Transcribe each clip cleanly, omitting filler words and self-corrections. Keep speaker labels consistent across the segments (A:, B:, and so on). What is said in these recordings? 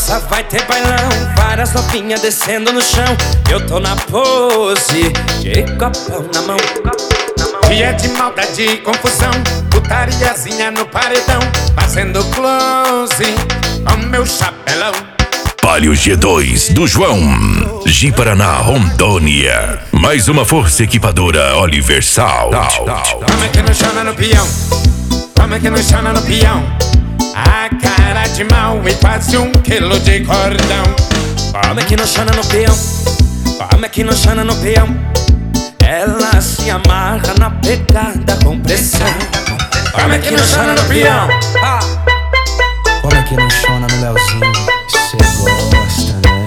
A: roça vai ter bailão, várias novinhas descendo no chão. Eu tô na pose de copão na mão.
B: Dia de maldade e confusão, putariazinha no paredão, fazendo close com meu chapelão.
C: Palio G2 do João, Ji-Paraná, Rondônia. Mais uma força equipadora Oliversal.
B: Como é que não chama no peão? Como é que não chama no peão? A cara de mal e quase 1 quilo de cordão.
A: Como é que não chana no peão? Como é que não chana no peão? Ela se amarra na pegada com pressão.
B: Como é que não chana no peão?
A: Como é que não chana no Leozinho? Cê gosta, né?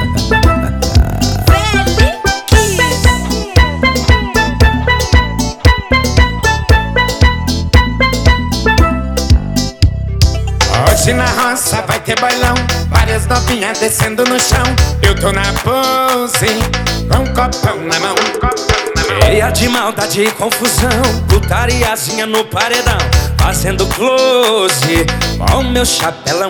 B: Hoje na roça vai ter bailão, várias novinhas descendo no chão. Eu tô na pose, com um copão na mão.
A: Cheia de maldade e confusão, putariazinha no paredão, fazendo close com meu chapelão.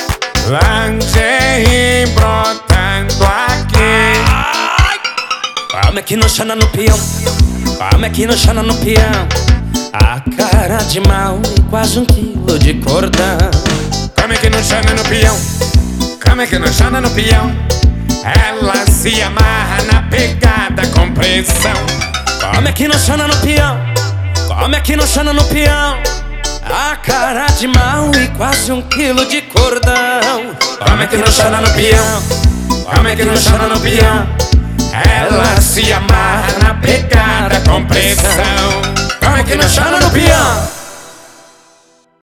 B: Lingerie brotando aqui.
A: Como é que não chana no peão? Como é que não chana no peão? A cara de mal e quase 1 quilo de cordão.
B: Como é que não chana no peão? Como é que não chana no peão? Ela se amarra na pegada com pressão.
A: Como é que não chana no peão? Como é que não chana no peão? A cara de mal e quase 1 quilo de cordão.
B: Como é que não chana no peão? Como é que não chana no peão? Ela se amarra na pegada com pressão. Como é que não chana no peão?